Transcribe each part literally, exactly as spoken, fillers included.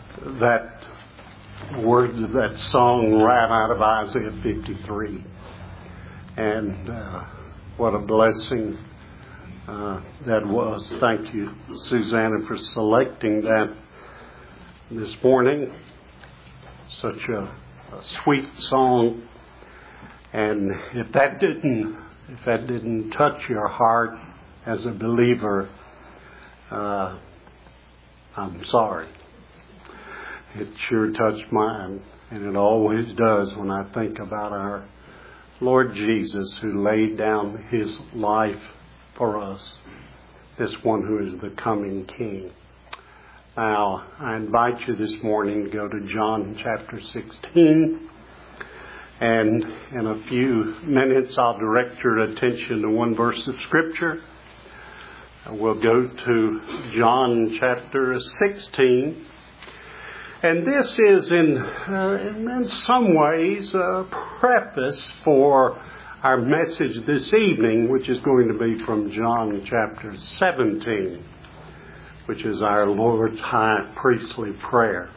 that words of that song right out of Isaiah fifty-three. And uh, what a blessing uh, that was. Thank you, Susanna, for selecting that this morning. Such a, a sweet song. And if that didn't, if that didn't touch your heart as a believer, uh, I'm sorry. It sure touched mine, and it always does when I think about our Lord Jesus, who laid down His life for us, this one who is the coming King. Now, I invite you this morning to go to John chapter sixteen, and in a few minutes I'll direct your attention to one verse of Scripture. We'll go to John chapter sixteen. And this is in, uh, in some ways a preface for our message this evening, which is going to be from John chapter seventeen, which is our Lord's high priestly prayer.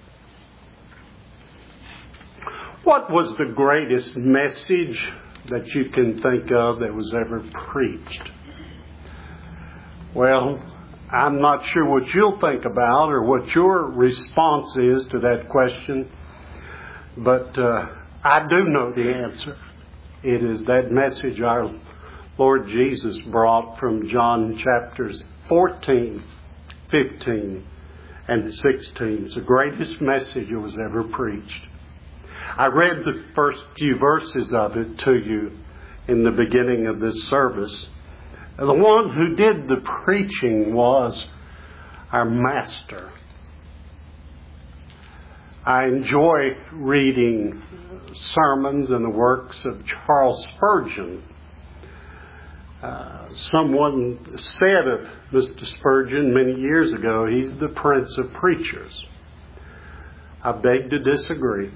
What was the greatest message that you can think of that was ever preached? Well, I'm not sure what you'll think about or what your response is to that question, but uh, I do know the answer. It is that message our Lord Jesus brought from John chapters fourteen, fifteen, and sixteen. It's the greatest message that was ever preached. I read the first few verses of it to you in the beginning of this service. The one who did the preaching was our Master. I enjoy reading sermons and the works of Charles Spurgeon. Uh, someone said of Mister Spurgeon many years ago, he's the Prince of Preachers. I beg to disagree.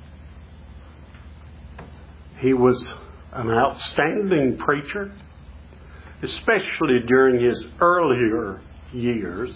He was an outstanding preacher, especially during his earlier years.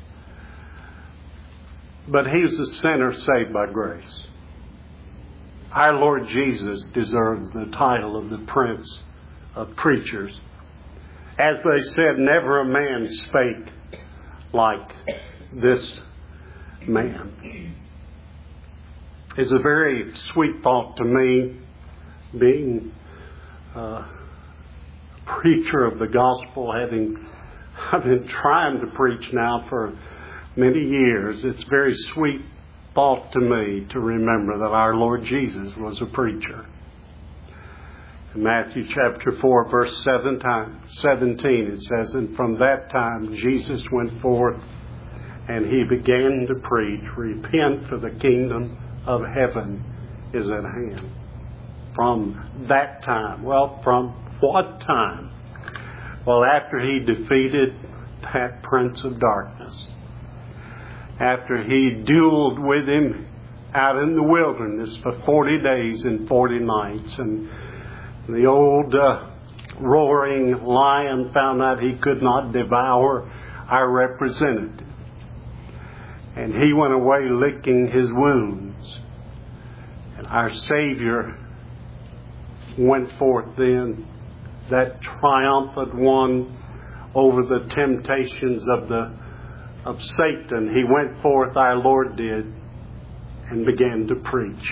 But he was a sinner saved by grace. Our Lord Jesus deserves the title of the Prince of Preachers. As they said, never a man spake like this man. It's a very sweet thought to me, being uh, preacher of the gospel, having I've been trying to preach now for many years. It's a very sweet thought to me to remember that our Lord Jesus was a preacher. In Matthew chapter four, verse seventeen, it says, "And from that time Jesus went forth, and he began to preach, repent, for the kingdom of heaven is at hand." From that time. Well, from what time? Well, after he defeated that prince of darkness, after he dueled with him out in the wilderness for forty days and forty nights, and the old uh, roaring lion found out he could not devour our representative, and he went away licking his wounds, and our Savior went forth then, that triumphant one over the temptations of the of Satan. He went forth, our Lord did, and began to preach.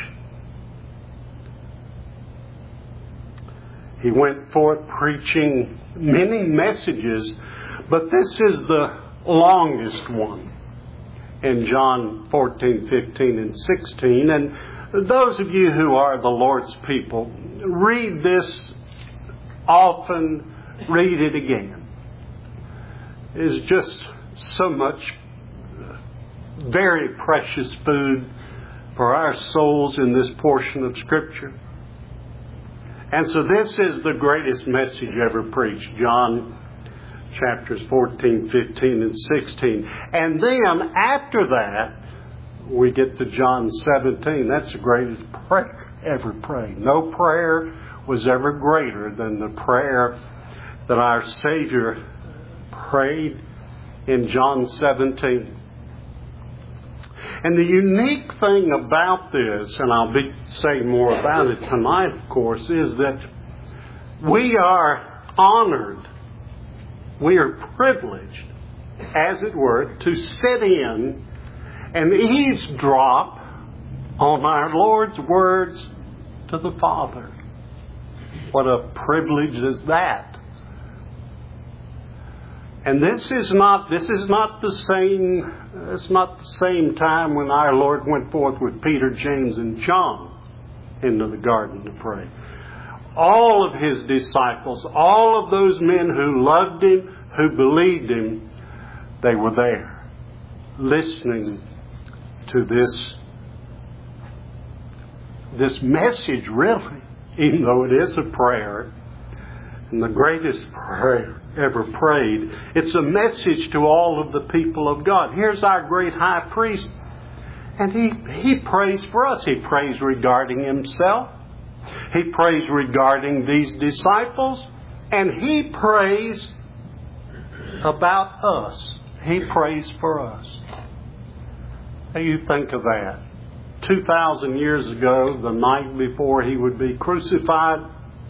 He went forth preaching many messages, but this is the longest one in John fourteen, fifteen, and sixteen. And those of you who are the Lord's people, read this often, read it again. It is just so much very precious food for our souls in this portion of Scripture. And so this is the greatest message ever preached, John chapters fourteen, fifteen, and sixteen. And then after that, we get to John seventeen. That's the greatest prayer ever prayed. No prayer was ever greater than the prayer that our Savior prayed in John seventeen. And the unique thing about this, and I'll be saying more about it tonight, of course, is that we are honored, we are privileged, as it were, to sit in and eavesdrop on our Lord's words to the Father. What a privilege is that. And this is not this is not the same it's not the same time when our Lord went forth with Peter, James, and John into the garden to pray. All of His disciples, all of those men who loved Him, who believed Him, they were there, listening to this, this message, really, even though it is a prayer, and the greatest prayer ever prayed. It's a message to all of the people of God. Here's our great high priest, and he, he prays for us. He prays regarding Himself. He prays regarding these disciples, and He prays about us. He prays for us. Now you think of that. Two thousand years ago, the night before He would be crucified,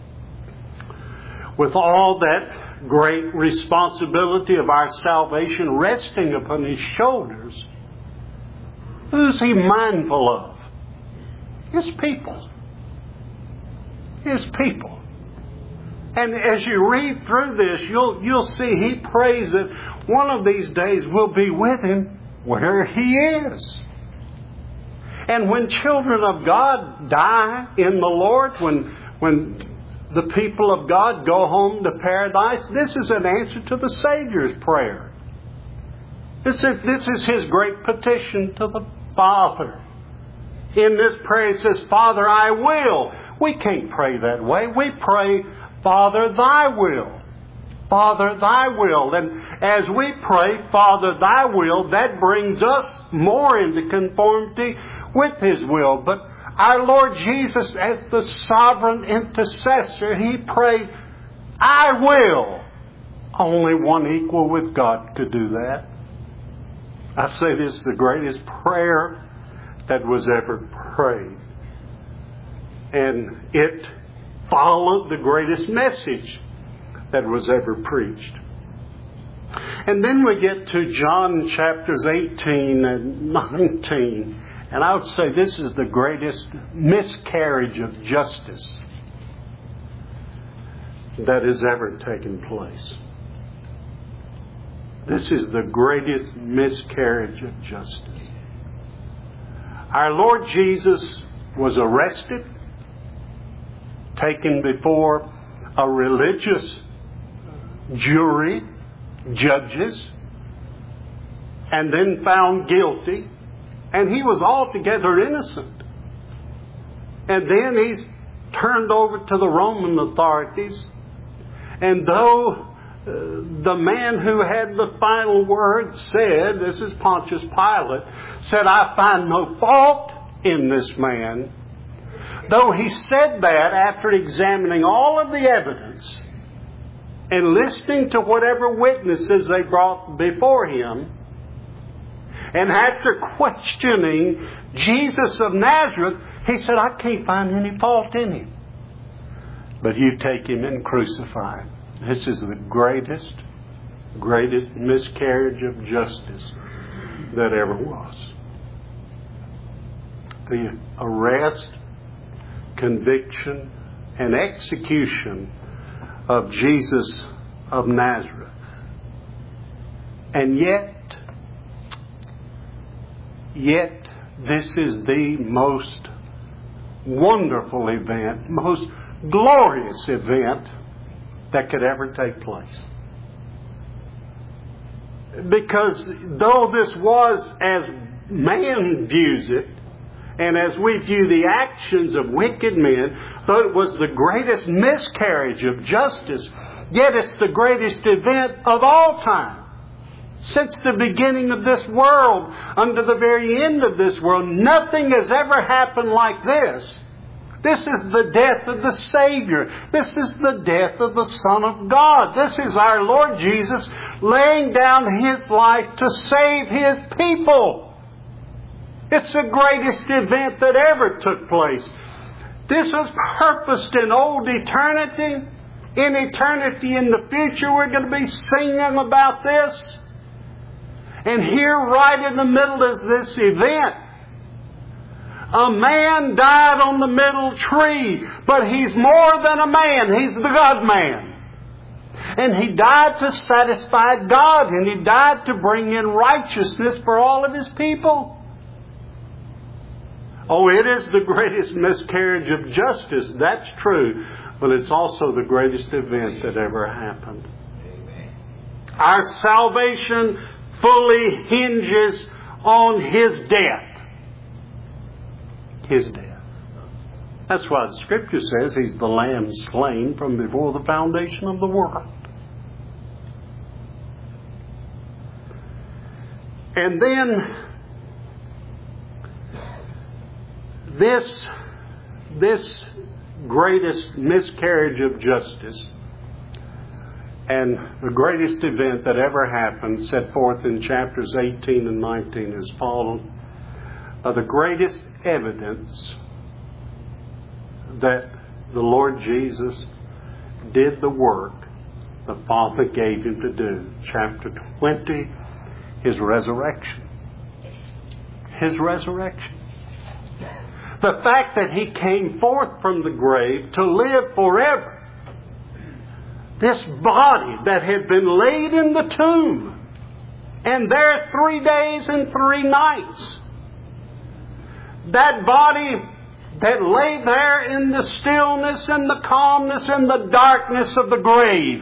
with all that great responsibility of our salvation resting upon His shoulders, who's He mindful of? His people. His people. And as you read through this, you'll, you'll see He prays that one of these days we'll be with Him where He is. And when children of God die in the Lord, when, when the people of God go home to paradise, this is an answer to the Savior's prayer. This is, this is His great petition to the Father. In this prayer He says, Father, I will. We can't pray that way. We pray, Father, Thy will. Father, Thy will. And as we pray, Father, Thy will, that brings us more into conformity with His will. But our Lord Jesus, as the sovereign intercessor, He prayed, I will. Only one equal with God could do that. I say this is the greatest prayer that was ever prayed. And it followed the greatest message that was ever preached. And then we get to John chapters eighteen and nineteen. And I would say this is the greatest miscarriage of justice that has ever taken place. This is the greatest miscarriage of justice. Our Lord Jesus was arrested, taken before a religious jury, judges, and then found guilty. And He was altogether innocent. And then He's turned over to the Roman authorities. And though uh, the man who had the final word said, this is Pontius Pilate, said, I find no fault in this man. Though he said that after examining all of the evidence and listening to whatever witnesses they brought before him, and after questioning Jesus of Nazareth, he said, I can't find any fault in Him. But you take Him and crucify Him. This is the greatest, greatest miscarriage of justice that ever was. The arrest, conviction, and execution of Jesus of Nazareth. And yet, Yet, this is the most wonderful event, most glorious event that could ever take place. Because though this was, as man views it, and as we view the actions of wicked men, though it was the greatest miscarriage of justice, yet it's the greatest event of all time. Since the beginning of this world, unto the very end of this world, nothing has ever happened like this. This is the death of the Savior. This is the death of the Son of God. This is our Lord Jesus laying down His life to save His people. It's the greatest event that ever took place. This was purposed in old eternity. In eternity in the future, we're going to be singing about this. And here, right in the middle, is this event. A man died on the middle tree, but he's more than a man. He's the God-man. And He died to satisfy God, and He died to bring in righteousness for all of His people. Oh, it is the greatest miscarriage of justice. That's true. But it's also the greatest event that ever happened. Amen. Our salvation fully hinges on His death. His death. That's why the Scripture says He's the Lamb slain from before the foundation of the world. And then this, this greatest miscarriage of justice and the greatest event that ever happened, set forth in chapters eighteen and nineteen as follows, are the greatest evidence that the Lord Jesus did the work the Father gave Him to do. Chapter twenty, His resurrection. His resurrection. The fact that He came forth from the grave to live forever. This body that had been laid in the tomb, and there three days and three nights. That body that lay there in the stillness and the calmness and the darkness of the grave.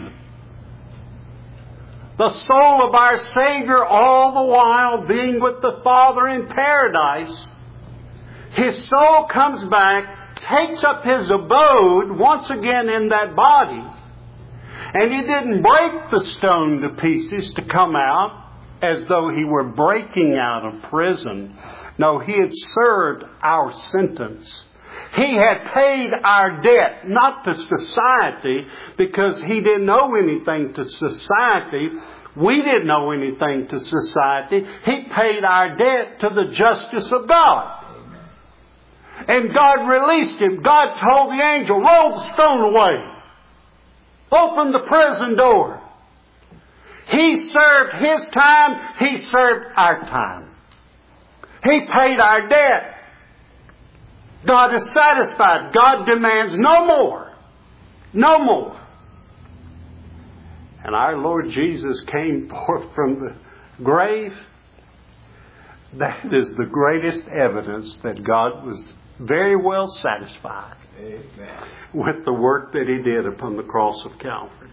The soul of our Savior all the while being with the Father in paradise. His soul comes back, takes up His abode once again in that body. And He didn't break the stone to pieces to come out as though He were breaking out of prison. No, He had served our sentence. He had paid our debt, not to society, because He didn't owe anything to society. We didn't owe anything to society. He paid our debt to the justice of God. And God released Him. God told the angel, roll the stone away. Open the prison door. He served His time. He served our time. He paid our debt. God is satisfied. God demands no more. No more. And our Lord Jesus came forth from the grave. That is the greatest evidence that God was very well satisfied. Amen. With the work that He did upon the cross of Calvary.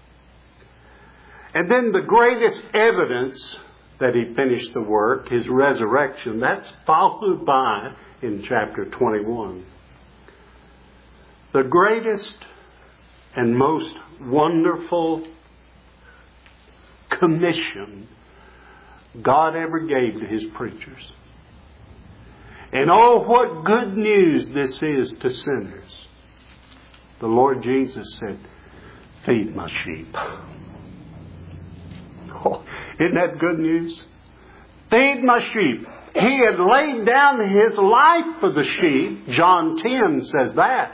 And then the greatest evidence that He finished the work, His resurrection, that's followed by in chapter twenty-one. The greatest and most wonderful commission God ever gave to His preachers. And oh, what good news this is to sinners. The Lord Jesus said, feed my sheep. Oh, isn't that good news? Feed my sheep. He had laid down His life for the sheep. John ten says that.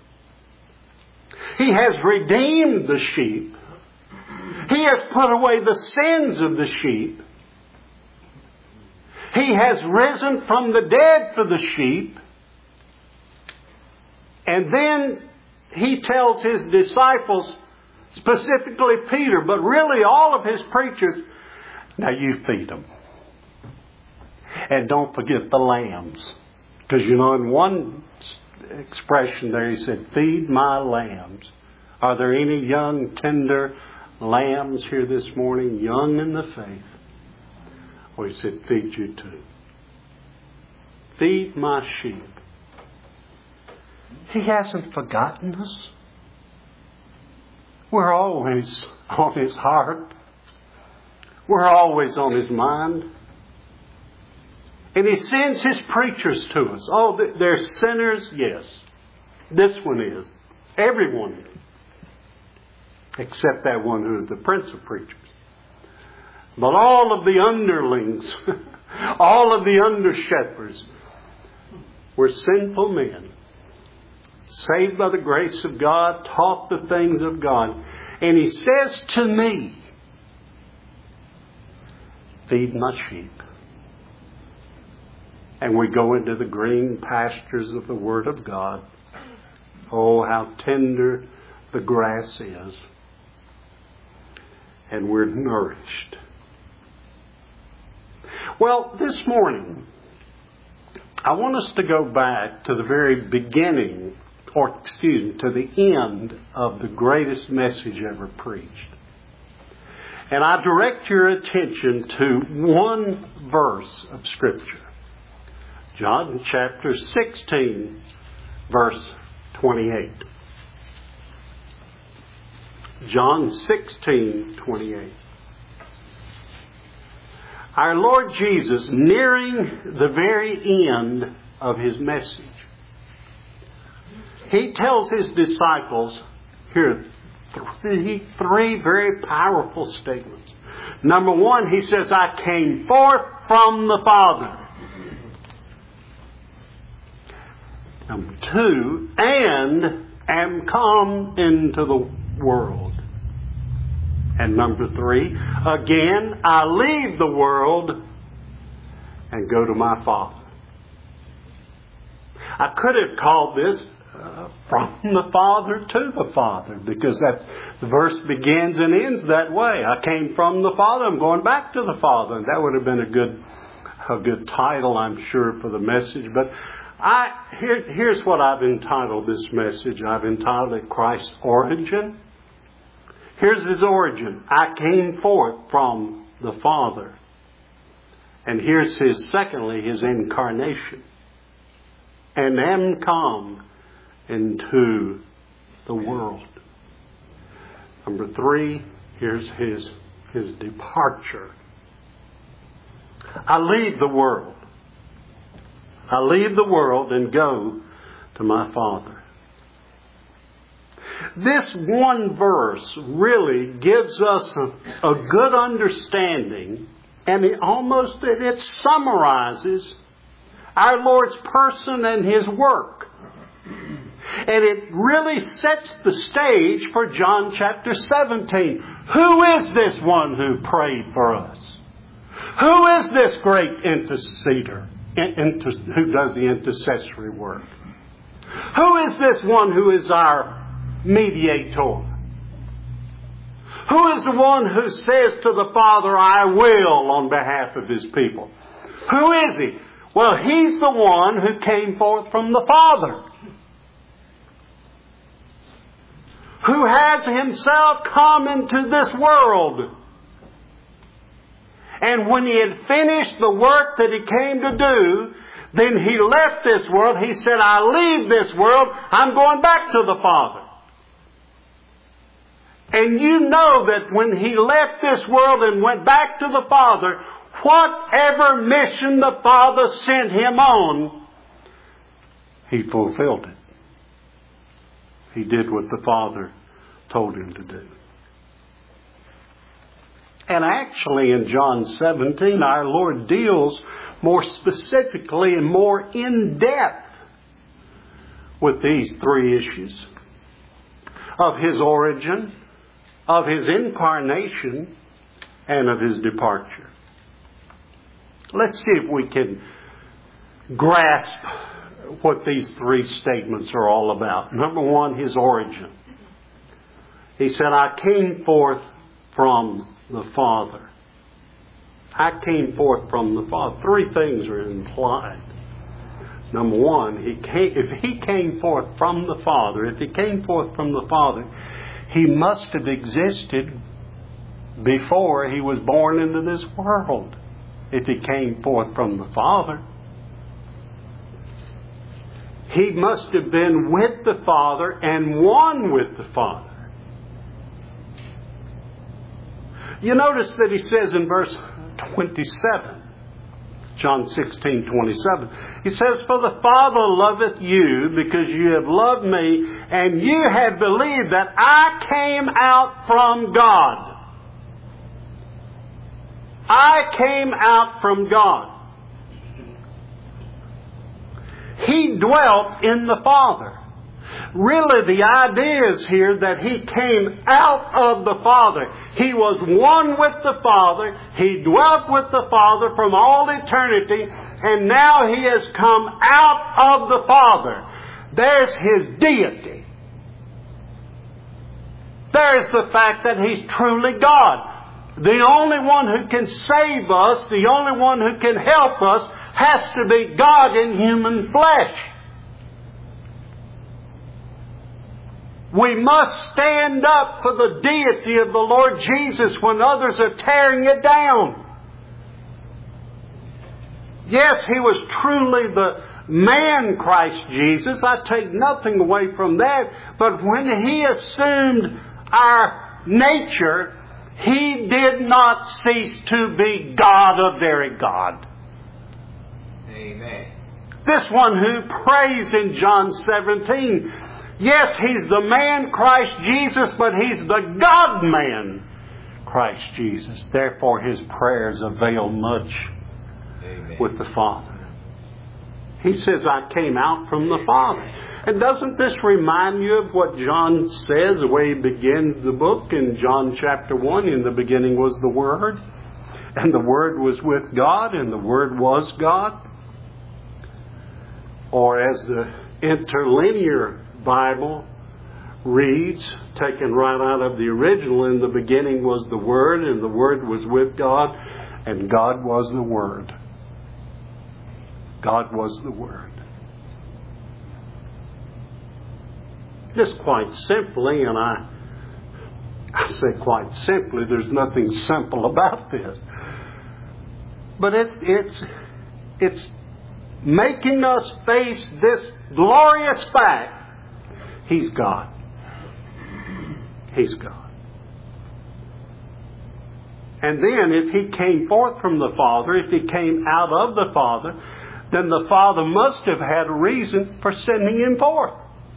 He has redeemed the sheep. He has put away the sins of the sheep. He has risen from the dead for the sheep. And then He tells His disciples, specifically Peter, but really all of His preachers, now you feed them. And don't forget the lambs. Because you know, in one expression there He said, feed my lambs. Are there any young, tender lambs here this morning, young in the faith? Well, He said, feed you too. Feed my sheep. He hasn't forgotten us. We're always on His heart. We're always on His mind. And He sends His preachers to us. Oh, they're sinners? Yes. This one is. Everyone is. Except that one who is the prince of preachers. But all of the underlings All of the under-shepherds were sinful men, saved by the grace of God, taught the things of God. And He says to me, feed my sheep. And we go into the green pastures of the Word of God. Oh, how tender the grass is. And we're nourished. Well, this morning, I want us to go back to the very beginning, or excuse me, to the end of the greatest message ever preached. And I direct your attention to one verse of Scripture. John chapter sixteen, verse twenty-eight. John sixteen, twenty-eight. Our Lord Jesus, nearing the very end of His message, He tells His disciples here three, three very powerful statements. Number one, He says, I came forth from the Father. Number two, and am come into the world. And number three, again, I leave the world and go to my Father. I could have called this uh, from the Father to the Father, because that the verse begins and ends that way. I came from the Father, I'm going back to the Father. And that would have been a good, a good title, I'm sure, for the message. But I here, here's what I've entitled this message. I've entitled it Christ's Origin. Here's His origin. I came forth from the Father. And here's His, secondly, His incarnation. And am come into the world. Number three, here's His, His departure. I leave the world. I leave the world and go to my Father. This one verse really gives us a, a good understanding, and it almost it summarizes our Lord's person and His work. And it really sets the stage for John chapter seventeen. Who is this one who prayed for us? Who is this great interceder? Inter, who does the intercessory work? Who is this one who is our mediator? Who is the one who says to the Father, I will, on behalf of His people? Who is He? Well, He's the one who came forth from the Father, who has Himself come into this world. And when He had finished the work that He came to do, then He left this world. He said, I leave this world. I'm going back to the Father. And you know that when He left this world and went back to the Father, whatever mission the Father sent Him on, He fulfilled it. He did what the Father told Him to do. And actually in John seventeen, our Lord deals more specifically and more in depth with these three issues of His origin, of His incarnation, and of His departure. Let's see if we can grasp what these three statements are all about. Number one, His origin. He said, I came forth from the Father. I came forth from the Father. Three things are implied. Number one, he came, if He came forth from the Father, if He came forth from the Father, He must have existed before He was born into this world. If He came forth from the Father, He must have been with the Father and one with the Father. You notice that He says in verse twenty-seven, John sixteen, twenty-seven, He says, for the Father loveth you because you have loved me, and you have believed that I came out from God. I came out from God. He dwelt in the Father. Really, the idea is here that He came out of the Father. He was one with the Father. He dwelt with the Father from all eternity, and now He has come out of the Father. There's His deity. There's the fact that He's truly God. The only one who can save us, the only one who can help us, has to be God in human flesh. We must stand up for the deity of the Lord Jesus when others are tearing it down. Yes, He was truly the man Christ Jesus. I take nothing away from that. But when He assumed our nature, He did not cease to be God, a very God. Amen. This one who prays in John seventeen, yes, He's the man Christ Jesus, but He's the God-man Christ Jesus. Therefore His prayers avail much. Amen. With the Father. He says, I came out from the Father. And doesn't this remind you of what John says, the way he begins the book in John chapter one? In the beginning was the Word, and the Word was with God, and the Word was God. Or as the interlinear Bible reads, taken right out of the original, in the beginning was the Word, and the Word was with God, and God was the Word. God was the Word. Just quite simply, and I, I say quite simply, there's nothing simple about this. But it, it's, it's making us face this glorious fact. He's God. He's God. And then if He came forth from the Father, if He came out of the Father, then the Father must have had a reason for sending Him forth.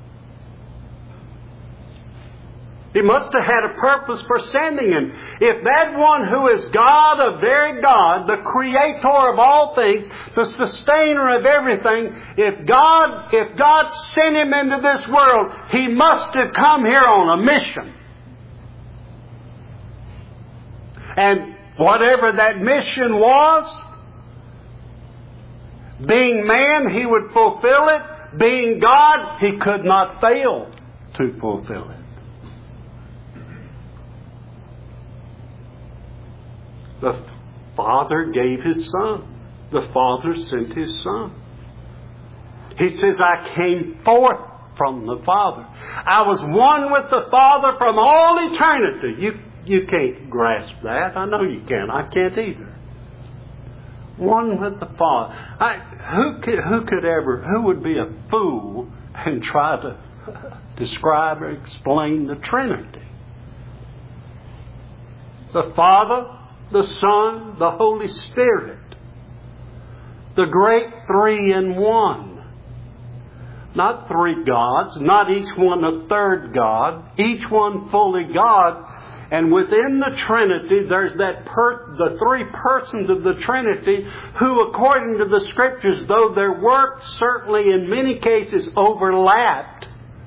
He must have had a purpose for sending Him. If that one who is God, a very God, the Creator of all things, the Sustainer of everything, if God, if God sent Him into this world, He must have come here on a mission. And whatever that mission was, being man, He would fulfill it. Being God, He could not fail to fulfill it. The Father gave His Son. The Father sent His Son. He says, I came forth from the Father. I was one with the Father from all eternity. You, you can't grasp that. I know you can't. I can't either. One with the Father. I, who could, who could ever, who would be a fool and try to describe or explain the Trinity? The Father, the Son, the Holy Spirit. The great three in one. Not three gods, not each one a third God, each one fully God. And within the Trinity, there's that per, the three persons of the Trinity who, according to the Scriptures, though their works certainly in many cases overlapped,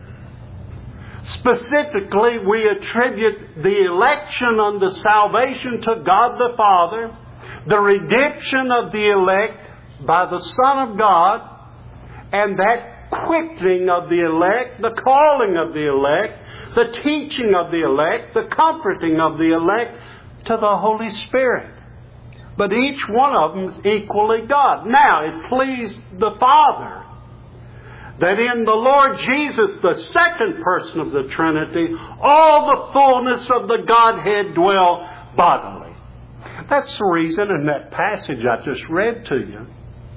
specifically we attribute the election unto salvation to God the Father, the redemption of the elect by the Son of God, and that quickening of the elect, the calling of the elect, the teaching of the elect, the comforting of the elect to the Holy Spirit. But each one of them is equally God. Now, it pleased the Father that in the Lord Jesus, the second person of the Trinity, all the fullness of the Godhead dwell bodily. That's the reason in that passage I just read to you,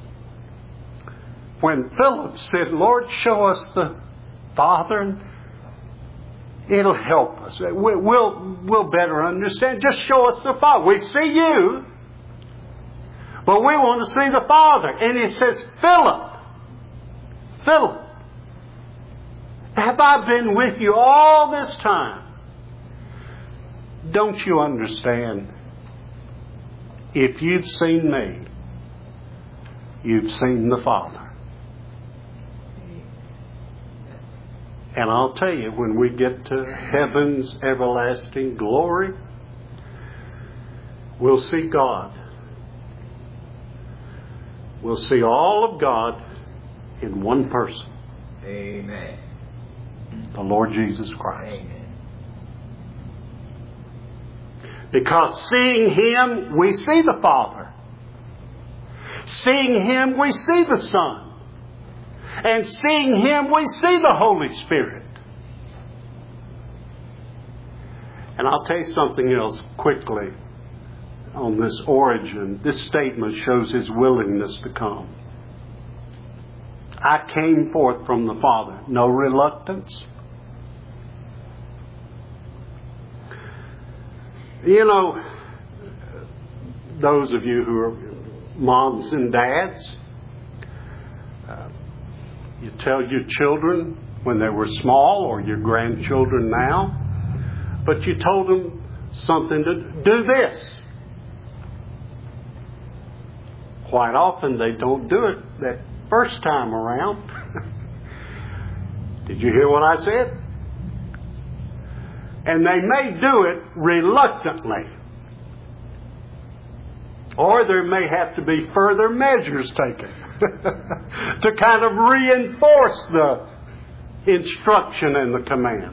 when Philip said, Lord, show us the Father, it'll help us. We'll, we'll better understand. Just show us the Father. We see you, but we want to see the Father. And he says, Philip, Philip, have I been with you all this time? Don't you understand? If you've seen me, you've seen the Father. And I'll tell you, when we get to heaven's everlasting glory, we'll see God. We'll see all of God in one person. Amen. The Lord Jesus Christ. Amen. Because seeing Him, we see the Father. Seeing Him, we see the Son. And seeing Him, we see the Holy Spirit. And I'll tell you something else quickly on this origin. This statement shows His willingness to come. I came forth from the Father. No reluctance. You know, those of you who are moms and dads, uh, you tell your children when they were small, or your grandchildren now, but you told them something to do this. Quite often they don't do it that first time around. Did you hear what I said? And they may do it reluctantly. Or there may have to be further measures taken to kind of reinforce the instruction and the command.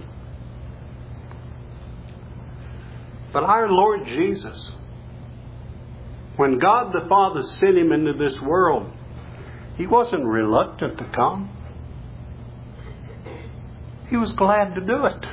But our Lord Jesus, when God the Father sent Him into this world, He wasn't reluctant to come. He was glad to do it.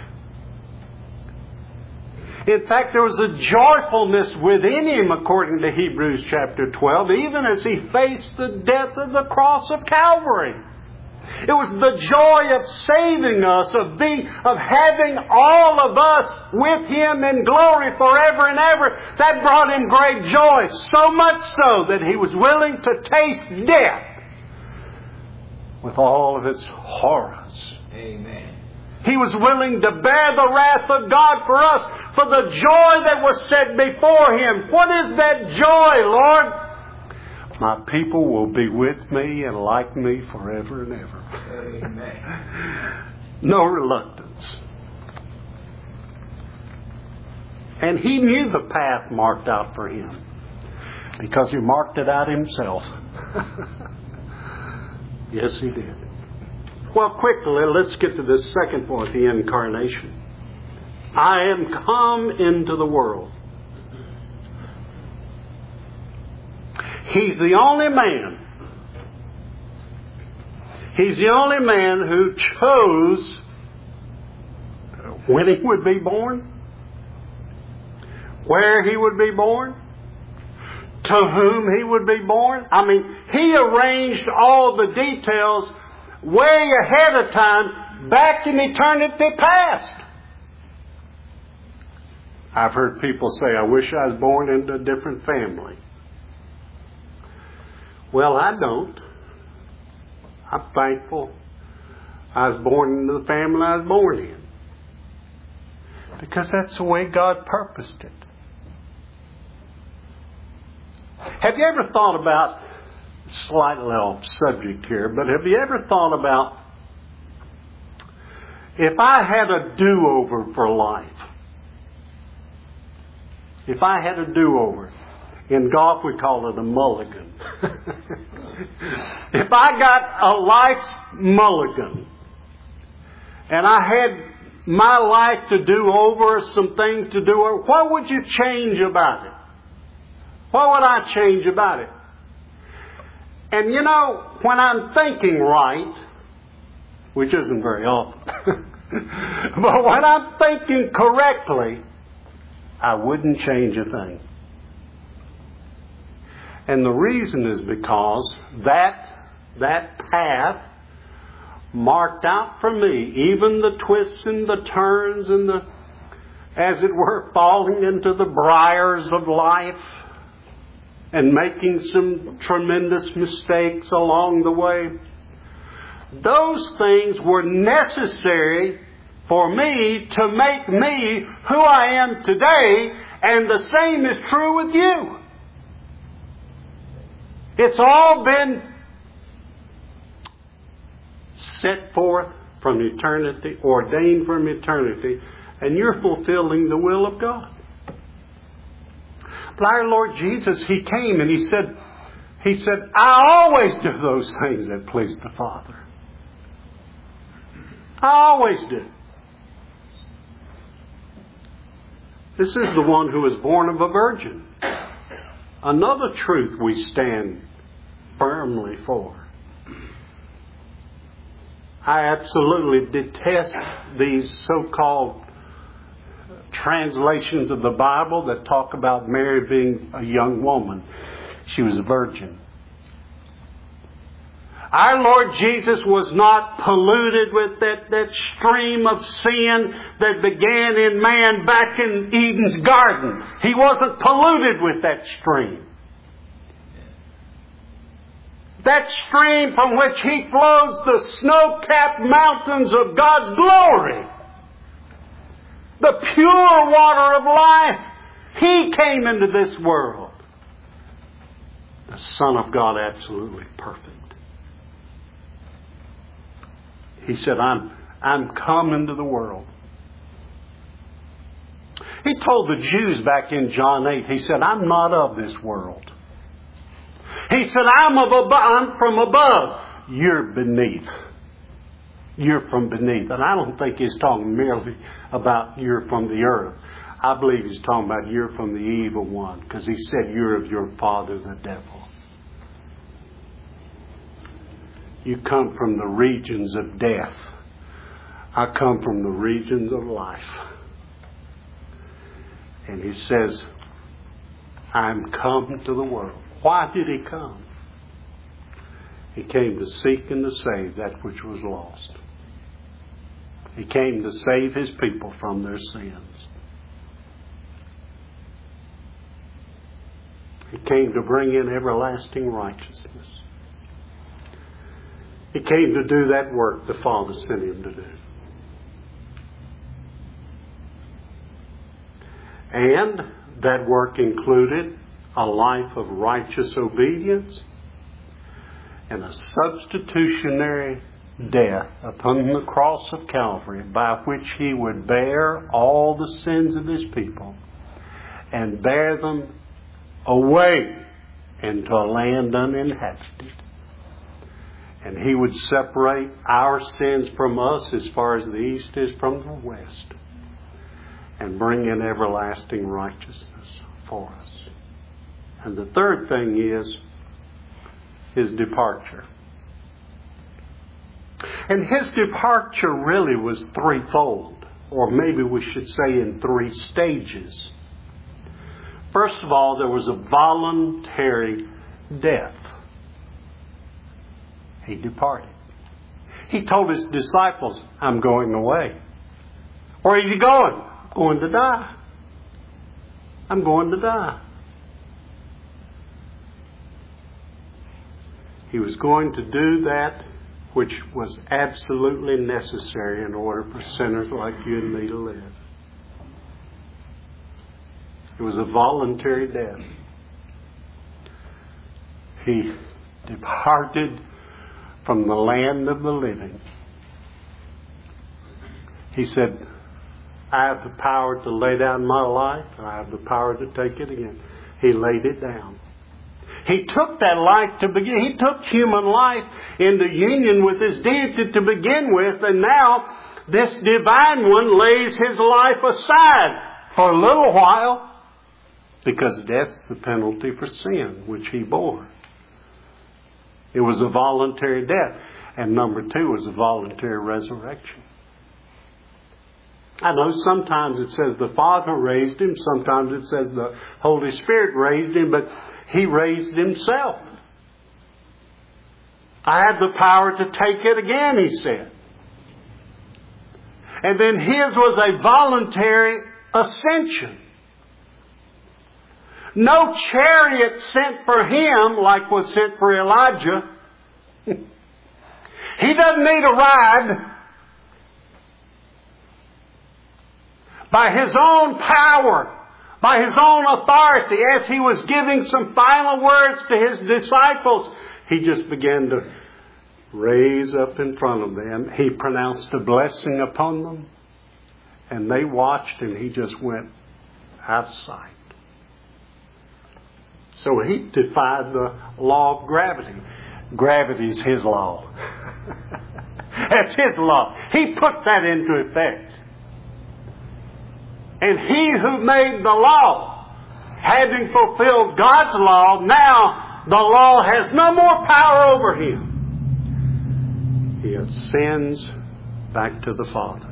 In fact, there was a joyfulness within Him, according to Hebrews chapter twelve, even as He faced the death of the cross of Calvary. It was the joy of saving us, of being, of having all of us with Him in glory forever and ever, that brought Him great joy. So much so that He was willing to taste death with all of its horrors. Amen. He was willing to bear the wrath of God for us, for the joy that was set before Him. What is that joy, Lord? My people will be with me and like me forever and ever. Amen. No reluctance. And He knew the path marked out for Him, because He marked it out Himself. Yes, He did. Well, quickly, let's get to this second point, the incarnation. I am come into the world. He's the only man. He's the only man who chose when He would be born, where He would be born, to whom He would be born. I mean, He arranged all the details way ahead of time, back in eternity past. I've heard people say, I wish I was born into a different family. Well, I don't. I'm thankful I was born into the family I was born in, because that's the way God purposed it. Have you ever thought about, slightly off subject here, but have you ever thought about, if I had a do-over for life, if I had a do-over, in golf we call it a mulligan. If I got a life's mulligan, and I had my life to do over, some things to do over, what would you change about it? What would I change about it? And you know, when I'm thinking right, which isn't very often, but when I'm thinking correctly, I wouldn't change a thing. And the reason is because that, that path marked out for me, even the twists and the turns and the, as it were, falling into the briars of life, and making some tremendous mistakes along the way. Those things were necessary for me to make me who I am today, and the same is true with you. It's all been set forth from eternity, ordained from eternity, and you're fulfilling the will of God. But our Lord Jesus, He came and He said, He said, I always do those things that please the Father. I always do. This is the one who was born of a virgin. Another truth we stand firmly for. I absolutely detest these so-called translations of the Bible that talk about Mary being a young woman. She was a virgin. Our Lord Jesus was not polluted with that, that stream of sin that began in man back in Eden's garden. He wasn't polluted with that stream. That stream from which He flows the snow-capped mountains of God's glory. The pure water of life. He came into this world. The Son of God, absolutely perfect. He said, I'm, I'm come into the world. He told the Jews back in John eight, He said, I'm not of this world. He said, I'm, of above, I'm from above. You're beneath. You're from beneath. And I don't think He's talking merely about you're from the earth. I believe He's talking about you're from the evil one. Because He said you're of your father, the devil. You come from the regions of death. I come from the regions of life. And He says, I'm come to the world. Why did He come? He came to seek and to save that which was lost. He came to save His people from their sins. He came to bring in everlasting righteousness. He came to do that work the Father sent Him to do. And that work included a life of righteous obedience and a substitutionary death upon the cross of Calvary by which He would bear all the sins of His people and bear them away into a land uninhabited. And He would separate our sins from us as far as the east is from the west. And bring in everlasting righteousness for us. And the third thing is His departure. And His departure really was threefold. Or maybe we should say in three stages. First of all, there was a voluntary death. He departed. He told His disciples, I'm going away. Where are you going? I'm going to die. I'm going to die. He was going to do that which was absolutely necessary in order for sinners like you and me to live. It was a voluntary death. He departed from the land of the living. He said, I have the power to lay down my life, and I have the power to take it again. He laid it down. He took that life to begin. He took human life into union with His deity to begin with, and now this divine one lays His life aside for a little while because death's the penalty for sin, which He bore. It was a voluntary death. And number two was a voluntary resurrection. I know sometimes it says the Father raised Him. Sometimes it says the Holy Spirit raised Him. But He raised Himself. I have the power to take it again, He said. And then His was a voluntary ascension. No chariot sent for Him like was sent for Elijah. He doesn't need a ride. By His own power, by His own authority, as He was giving some final words to His disciples, He just began to raised up in front of them. He pronounced a blessing upon them. And they watched, and he just went out of sight. So he defied the law of gravity. Gravity's his law. That's his law. He put that into effect. And he who made the law, having fulfilled God's law, now the law has no more power over him. He ascends back to the Father.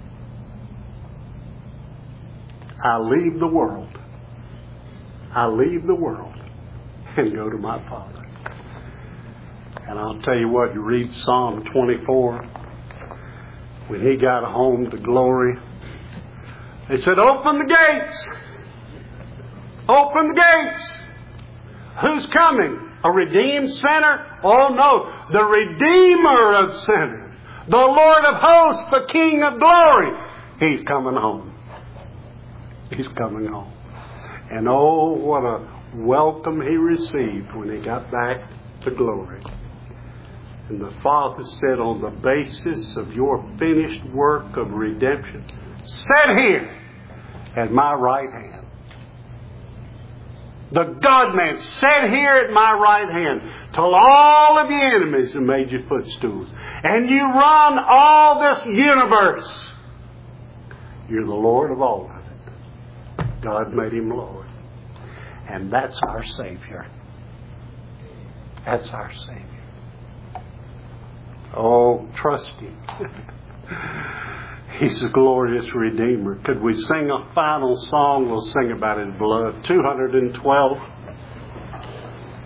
I leave the world. I leave the world and go to my Father. And I'll tell you what, you read Psalm twenty-four. When he got home to glory, they said, open the gates. Open the gates. Who's coming? A redeemed sinner? Oh no, the Redeemer of sinners. The Lord of hosts, the King of glory. He's coming home. He's coming home. And oh, what a welcome he received when he got back to glory. And the Father said, on the basis of your finished work of redemption, sit here at my right hand. The God-man, sit here at my right hand till all of your enemies have made your footstools. And you run all this universe. You're the Lord of all of it. God made him Lord. And that's our Savior. That's our Savior. Oh, trust him. He's a glorious Redeemer. Could we sing a final song? We'll sing about his blood. two hundred twelve.